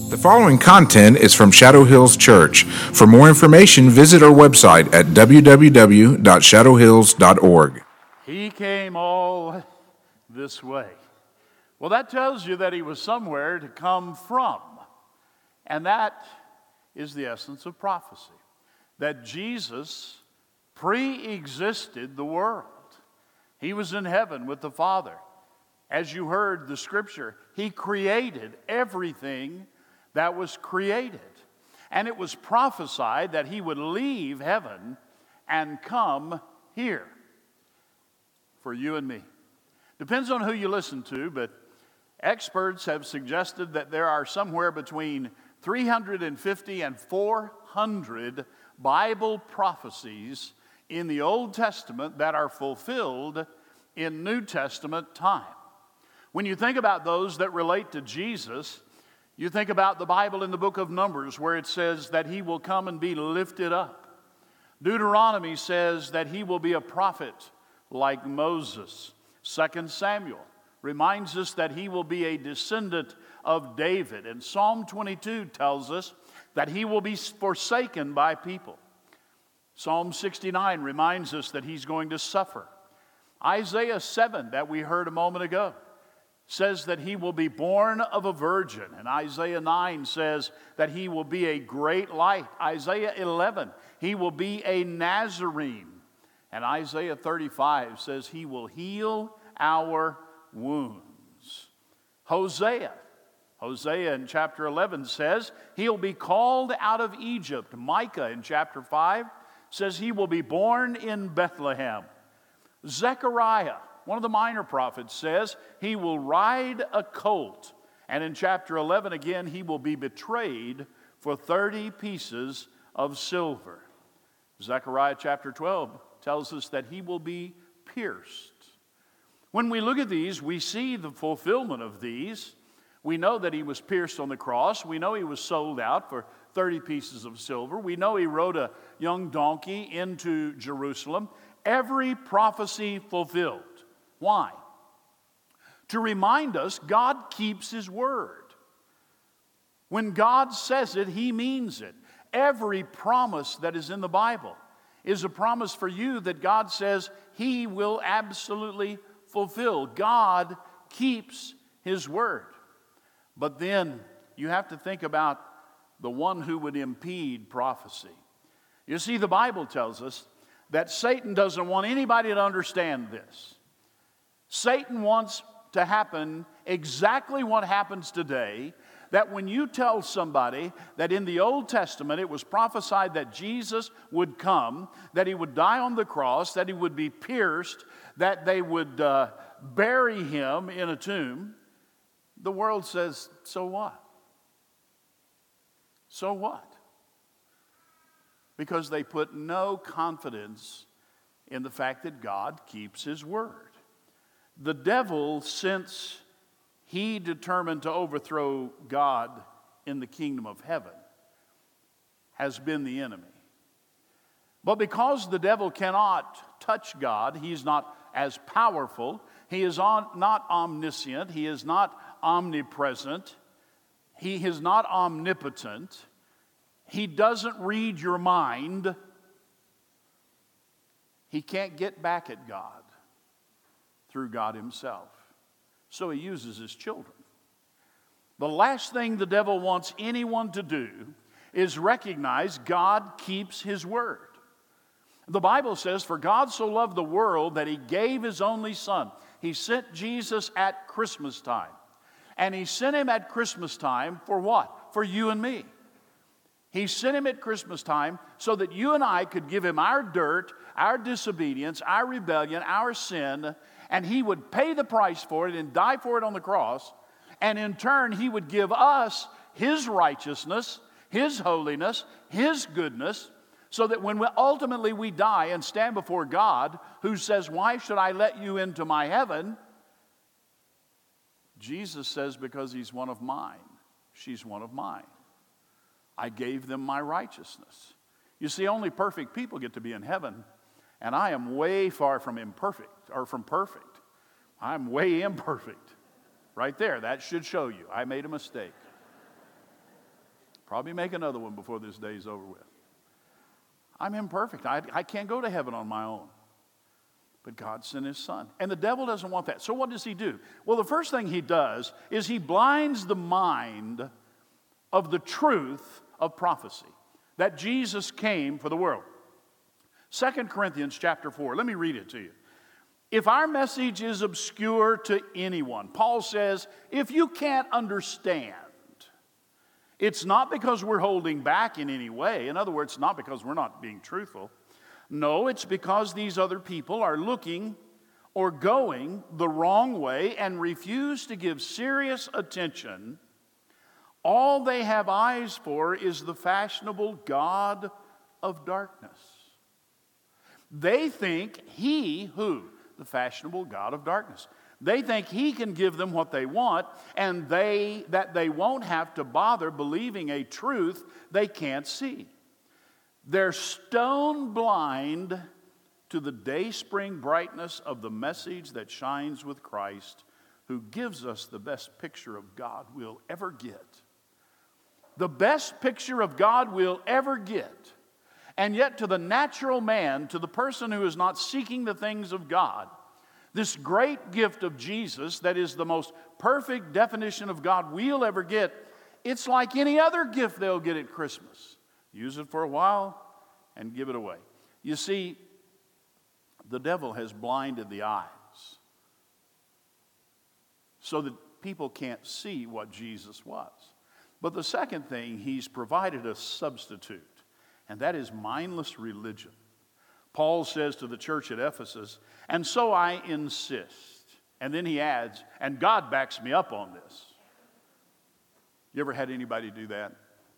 The following content is from Shadow Hills Church. For more information, visit our website at www.shadowhills.org. He came all this way. Well, that tells you that he was somewhere to come from. And that is the essence of prophecy. That Jesus pre-existed the world. He was in heaven with the Father. As you heard the scripture, he created everything that was created. And it was prophesied that he would leave heaven and come here for you and me. Depends on who you listen to, but experts have suggested that there are somewhere between 350 and 400 Bible prophecies in the Old Testament that are fulfilled in New Testament time. When you think about those that relate to Jesus, you think about the Bible in the book of Numbers where it says that he will come and be lifted up. Deuteronomy says that he will be a prophet like Moses. 2 Samuel reminds us that he will be a descendant of David. And Psalm 22 tells us that he will be forsaken by people. Psalm 69 reminds us that he's going to suffer. Isaiah 7 that we heard a moment ago says that he will be born of a virgin. And Isaiah 9 says that he will be a great light. Isaiah 11, he will be a Nazarene. And Isaiah 35 says he will heal our wounds. Hosea in chapter 11 says he'll be called out of Egypt. Micah in chapter 5 says he will be born in Bethlehem. Zechariah, one of the minor prophets, says he will ride a colt. And in chapter 11 again, he will be betrayed for 30 pieces of silver. Zechariah chapter 12 tells us that he will be pierced. When we look at these, we see the fulfillment of these. We know that he was pierced on the cross. We know he was sold out for 30 pieces of silver. We know he rode a young donkey into Jerusalem. Every prophecy fulfilled. Why? To remind us God keeps his word. When God says it, he means it. Every promise that is in the Bible is a promise for you that God says he will absolutely fulfill. God keeps his word. But then you have to think about the one who would impede prophecy. You see, the Bible tells us that Satan doesn't want anybody to understand this. Satan wants to happen exactly what happens today, that when you tell somebody that in the Old Testament it was prophesied that Jesus would come, that he would die on the cross, that he would be pierced, that they would bury him in a tomb, the world says, so what? So what? Because they put no confidence in the fact that God keeps his word. The devil, since he determined to overthrow God in the kingdom of heaven, has been the enemy. But because the devil cannot touch God, he's not as powerful, he is not omniscient, he is not omnipresent, he is not omnipotent, he doesn't read your mind, he can't get back at God through God himself. So he uses his children. The last thing the devil wants anyone to do is recognize God keeps his word. The Bible says, for God so loved the world that he gave his only son. He sent Jesus at Christmas time. And he sent him at Christmas time for what? For you and me. He sent him at Christmas time so that you and I could give him our dirt, our disobedience, our rebellion, our sin, and he would pay the price for it and die for it on the cross. And in turn, he would give us his righteousness, his holiness, his goodness, so that when ultimately we die and stand before God, who says, why should I let you into my heaven? Jesus says, because he's one of mine. She's one of mine. I gave them my righteousness. You see, only perfect people get to be in heaven. And I am way far from imperfect, or from perfect. I'm way imperfect. Right there, that should show you I made a mistake. Probably make another one before this day's over with. I'm imperfect. I can't go to heaven on my own. But God sent his son. And the devil doesn't want that. So what does he do? Well, the first thing he does is he blinds the mind of the truth of prophecy, that Jesus came for the world. 2 Corinthians chapter 4, let me read it to you. If our message is obscure to anyone, Paul says, if you can't understand, it's not because we're holding back in any way. In other words, not because we're not being truthful. No, it's because these other people are looking or going the wrong way and refuse to give serious attention. All they have eyes for is the fashionable god of darkness. They think he, who? The fashionable god of darkness. They think he can give them what they want, and that they won't have to bother believing a truth they can't see. They're stone blind to the dayspring brightness of the message that shines with Christ, who gives us the best picture of God we'll ever get. The best picture of God we'll ever get. And yet to the natural man, to the person who is not seeking the things of God, this great gift of Jesus that is the most perfect definition of God we'll ever get, it's like any other gift they'll get at Christmas. Use it for a while and give it away. You see, the devil has blinded the eyes so that people can't see what Jesus was. But the second thing, he's provided a substitute, and that is mindless religion. Paul says to the church at Ephesus, and so I insist. And then he adds, and God backs me up on this. You ever had anybody do that?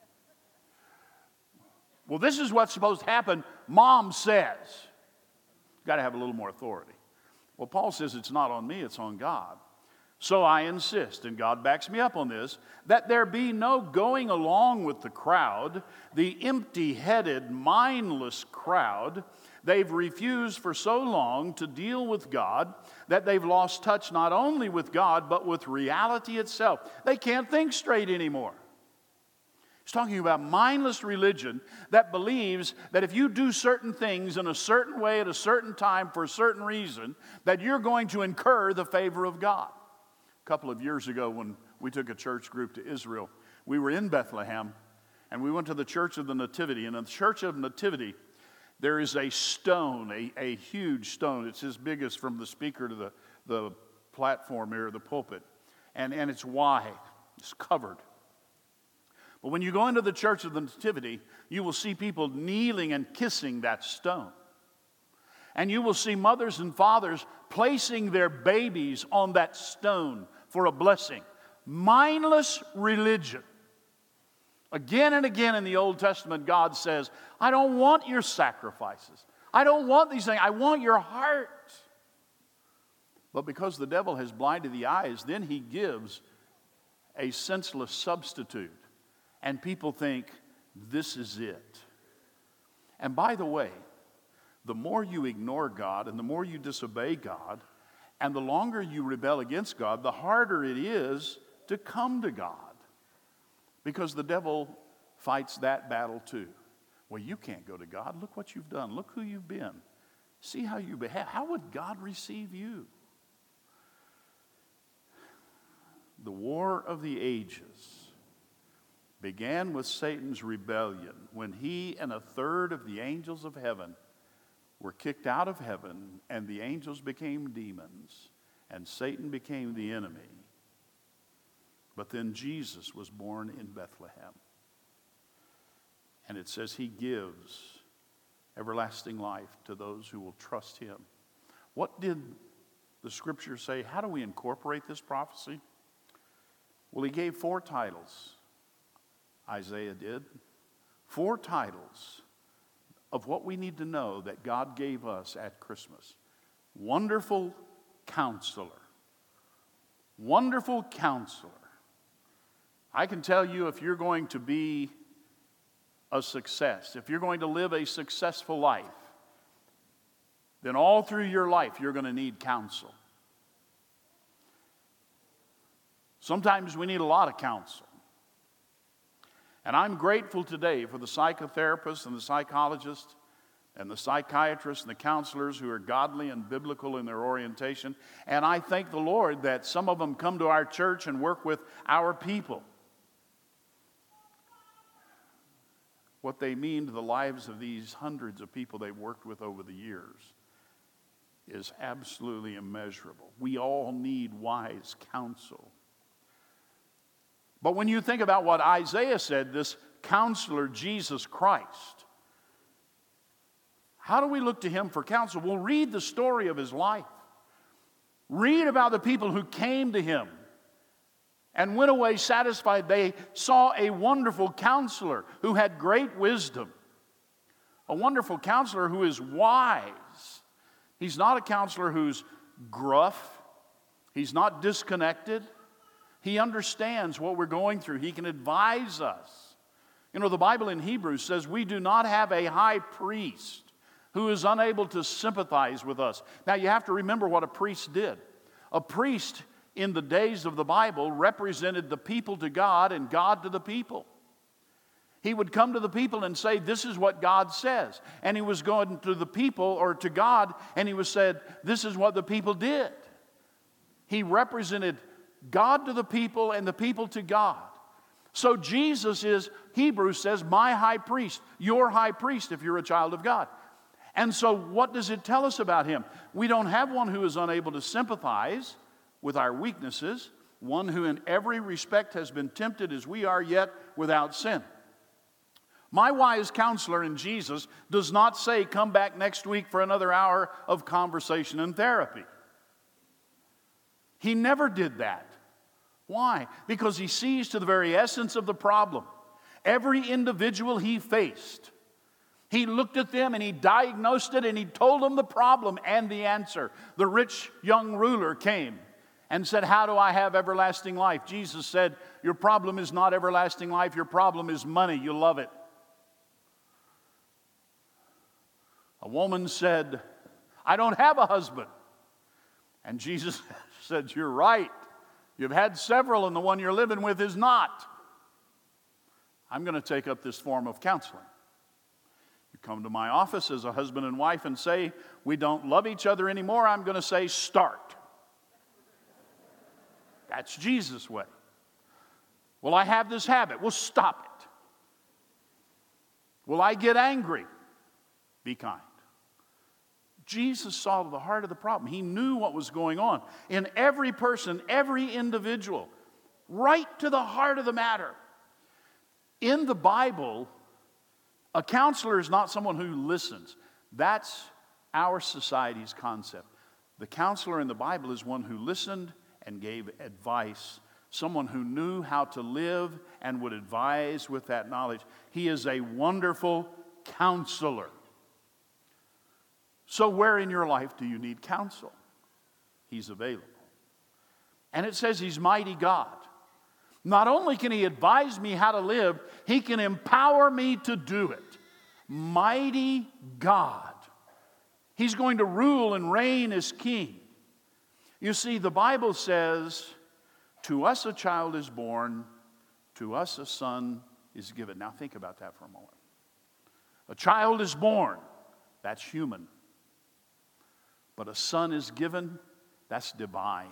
Well, this is what's supposed to happen. Mom says. You've got to have a little more authority. Well, Paul says it's not on me, it's on God. So I insist, and God backs me up on this, that there be no going along with the crowd, the empty-headed, mindless crowd. They've refused for so long to deal with God that they've lost touch not only with God, but with reality itself. They can't think straight anymore. He's talking about mindless religion that believes that if you do certain things in a certain way at a certain time for a certain reason, that you're going to incur the favor of God. A couple of years ago when we took a church group to Israel, we were in Bethlehem and we went to the Church of the Nativity. And in the Church of Nativity, there is a stone, a huge stone. It's as big as from the speaker to the platform here, the pulpit. And it's wide. It's covered. But when you go into the Church of the Nativity, you will see people kneeling and kissing that stone. And you will see mothers and fathers placing their babies on that stone for a blessing. Mindless religion. Again and again in the Old Testament, God says, I don't want your sacrifices. I don't want these things. I want your heart. But because the devil has blinded the eyes, then he gives a senseless substitute. And people think, this is it. And by the way, the more you ignore God and the more you disobey God, and the longer you rebel against God, the harder it is to come to God. Because the devil fights that battle too. Well, you can't go to God. Look what you've done. Look who you've been. See how you behave. How would God receive you? The war of the ages began with Satan's rebellion when he and a third of the angels of heaven were kicked out of heaven, and the angels became demons, and Satan became the enemy. But then Jesus was born in Bethlehem. And it says he gives everlasting life to those who will trust him. What did the scripture say? How do we incorporate this prophecy? Well, he gave 4 titles. Isaiah did. 4 titles of what we need to know that God gave us at Christmas. Wonderful Counselor. Wonderful Counselor. I can tell you, if you're going to be a success, if you're going to live a successful life, then all through your life you're going to need counsel. Sometimes we need a lot of counsel. And I'm grateful today for the psychotherapists and the psychologists and the psychiatrists and the counselors who are godly and biblical in their orientation. And I thank the Lord that some of them come to our church and work with our people. What they mean to the lives of these hundreds of people they've worked with over the years is absolutely immeasurable. We all need wise counsel. But when you think about what Isaiah said, this counselor, Jesus Christ, how do we look to him for counsel? Well, read the story of his life. Read about the people who came to him and went away satisfied. They saw a wonderful counselor who had great wisdom, a wonderful counselor who is wise. He's not a counselor who's gruff. He's not disconnected. He understands what we're going through. He can advise us. You know, the Bible in Hebrews says we do not have a high priest who is unable to sympathize with us. Now, you have to remember what a priest did. A priest in the days of the Bible represented the people to God and God to the people. He would come to the people and say, this is what God says. And he was going to the people or to God and he was said, this is what the people did. He represented God to the people and the people to God. So Jesus is, Hebrews says, my high priest, your high priest if you're a child of God. And so what does it tell us about him? We don't have one who is unable to sympathize with our weaknesses, one who in every respect has been tempted as we are, yet without sin. My wise counselor in Jesus does not say, come back next week for another hour of conversation and therapy. He never did that. Why? Because he sees to the very essence of the problem. Every individual he faced, he looked at them and he diagnosed it and he told them the problem and the answer. The rich young ruler came and said, how do I have everlasting life? Jesus said, your problem is not everlasting life. Your problem is money. You love it. A woman said, I don't have a husband. And Jesus said, you're right. You've had several and the one you're living with is not. I'm going to take up this form of counseling. You come to my office as a husband and wife and say, we don't love each other anymore. I'm going to say, start. That's Jesus' way. Well, I have this habit. Well, stop it. Will I get angry? Be kind. Jesus saw to the heart of the problem. He knew what was going on in every person, every individual, right to the heart of the matter. In the Bible, a counselor is not someone who listens. That's our society's concept. The counselor in the Bible is one who listened and gave advice, someone who knew how to live and would advise with that knowledge. He is a wonderful counselor. So where in your life do you need counsel? He's available. And it says he's mighty God. Not only can he advise me how to live, he can empower me to do it. Mighty God. He's going to rule and reign as king. You see, the Bible says, to us a child is born, to us a son is given. Now think about that for a moment. A child is born, that's human. But a son is given, that's divine.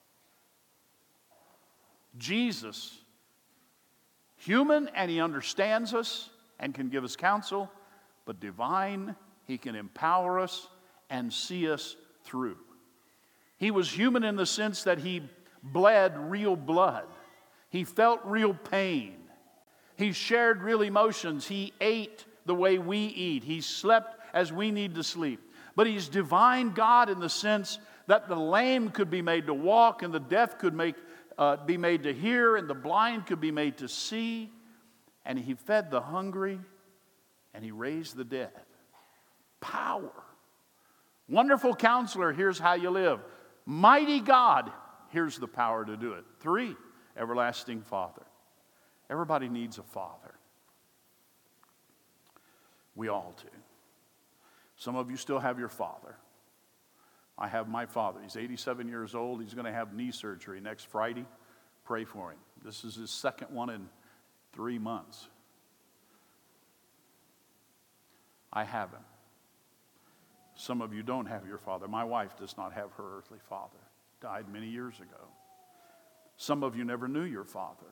Jesus, human, and he understands us and can give us counsel, but divine, he can empower us and see us through. He was human in the sense that he bled real blood. He felt real pain. He shared real emotions. He ate the way we eat. He slept as we need to sleep. But he's divine God in the sense that the lame could be made to walk and the deaf could be made to hear and the blind could be made to see. And he fed the hungry and he raised the dead. Power. Wonderful counselor, here's how you live. Mighty God, here's the power to do it. 3, everlasting Father. Everybody needs a father. We all do. Some of you still have your father. I have my father. He's 87 years old. He's going to have knee surgery next Friday. Pray for him. This is his second one in 3 months. I have him. Some of you don't have your father. My wife does not have her earthly father. Died many years ago. Some of you never knew your father.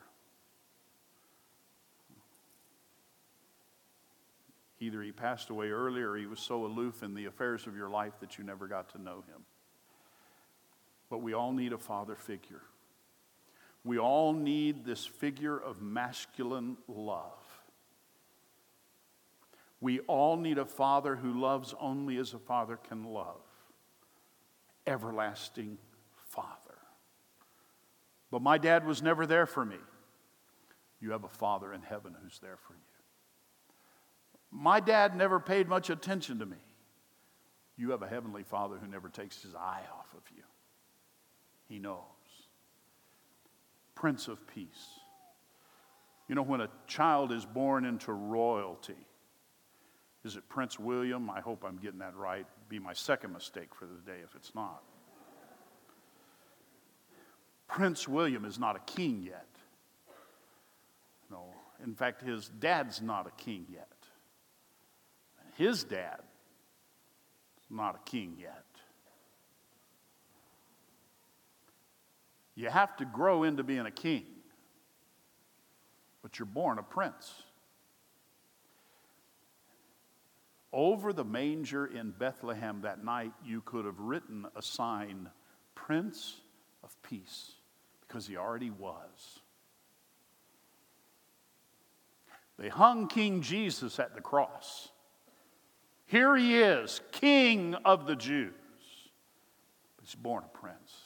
Either he passed away early or he was so aloof in the affairs of your life that you never got to know him. But we all need a father figure. We all need this figure of masculine love. We all need a father who loves only as a father can love. Everlasting Father. But my dad was never there for me. You have a Father in heaven who's there for you. My dad never paid much attention to me. You have a heavenly Father who never takes his eye off of you. He knows. Prince of Peace. You know, when a child is born into royalty, is it Prince William? I hope I'm getting that right. It'd be my second mistake for the day if it's not. Prince William is not a king yet. No. In fact, his dad's not a king yet. His dad is not a king yet. You have to grow into being a king, but you're born a prince. Over the manger in Bethlehem that night, you could have written a sign, Prince of Peace, because he already was. They hung King Jesus at the cross. Here he is, King of the Jews. But he's born a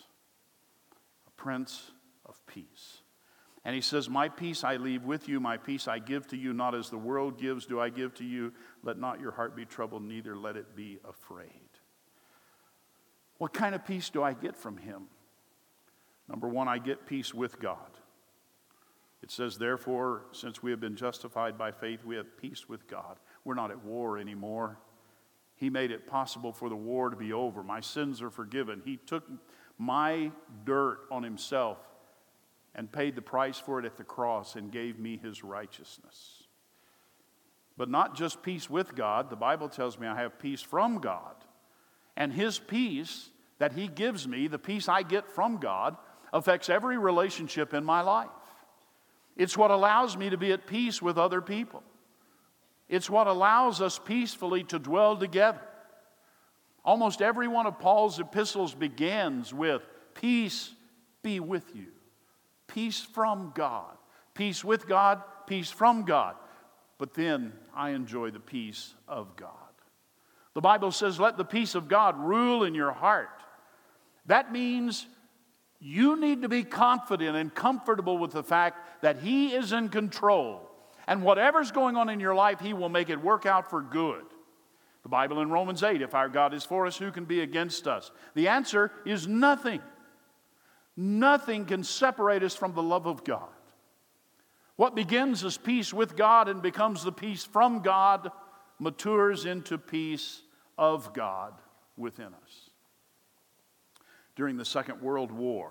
Prince of Peace. And he says, my peace I leave with you, my peace I give to you, not as the world gives do I give to you. Let not your heart be troubled, neither let it be afraid. What kind of peace do I get from him? Number one, I get peace with God. It says, therefore, since we have been justified by faith, we have peace with God. We're not at war anymore. He made it possible for the war to be over. My sins are forgiven. He took my dirt on himself and paid the price for it at the cross and gave me his righteousness. But not just peace with God. The Bible tells me I have peace from God. And his peace that he gives me, the peace I get from God, affects every relationship in my life. It's what allows me to be at peace with other people. It's what allows us peacefully to dwell together. Almost every one of Paul's epistles begins with, peace be with you. Peace from God. Peace with God, peace from God. But then I enjoy the peace of God. The Bible says, let the peace of God rule in your heart. That means you need to be confident and comfortable with the fact that he is in control. And whatever's going on in your life, he will make it work out for good. The Bible in Romans 8, if our God is for us, who can be against us? The answer is nothing. Nothing can separate us from the love of God. What begins as peace with God and becomes the peace from God matures into peace of God within us. During the Second World War,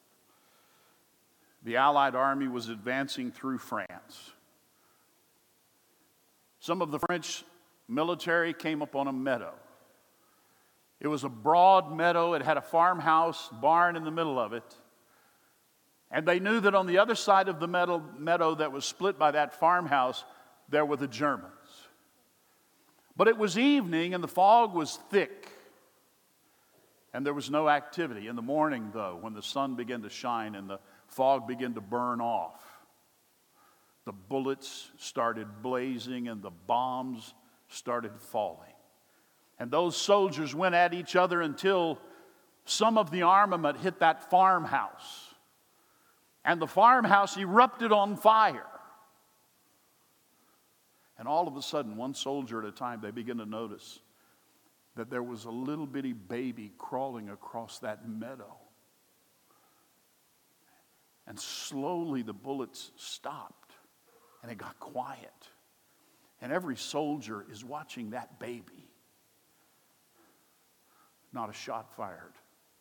the Allied army was advancing through France. Some of the French military came upon a meadow. It was a broad meadow. It had a farmhouse barn in the middle of it. And they knew that on the other side of the meadow that was split by that farmhouse, there were the Germans. But it was evening and the fog was thick. And there was no activity. In the morning, though, when the sun began to shine and the fog began to burn off, the bullets started blazing and the bombs started falling. And those soldiers went at each other until some of the armament hit that farmhouse. And the farmhouse erupted on fire. And all of a sudden, one soldier at a time, they began to notice that there was a little bitty baby crawling across that meadow. And slowly the bullets stopped and it got quiet. And every soldier is watching that baby. Not a shot fired.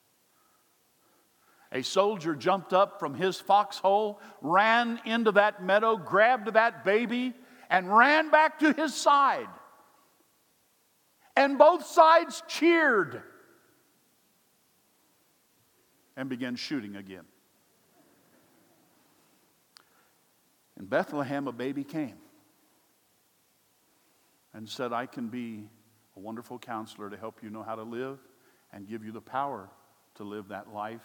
A soldier jumped up from his foxhole, ran into that meadow, grabbed that baby, and ran back to his side. And both sides cheered and began shooting again. In Bethlehem, a baby came and said, I can be a wonderful counselor to help you know how to live and give you the power to live that life.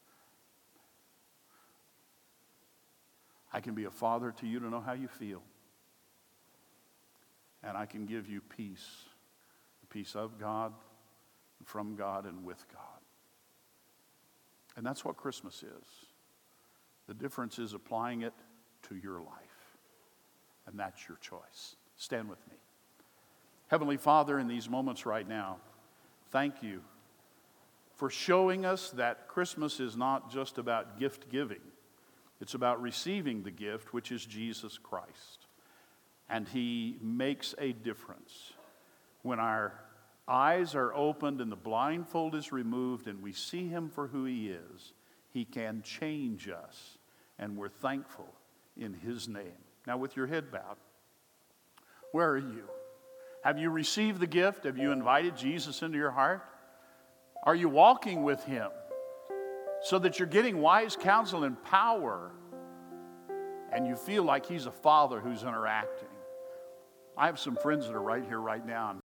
I can be a father to you to know how you feel. And I can give you peace, the peace of God, from God, and with God. And that's what Christmas is. The difference is applying it to your life. And that's your choice. Stand with me. Heavenly Father, in these moments right now, thank you for showing us that Christmas is not just about gift giving. It's about receiving the gift, which is Jesus Christ. And He makes a difference. When our eyes are opened and the blindfold is removed and we see Him for who He is, He can change us. And we're thankful in His name. Now, with your head bowed, where are you? Have you received the gift? Have you invited Jesus into your heart? Are you walking with Him so that you're getting wise counsel and power and you feel like He's a father who's interacting? I have some friends that are right here right now.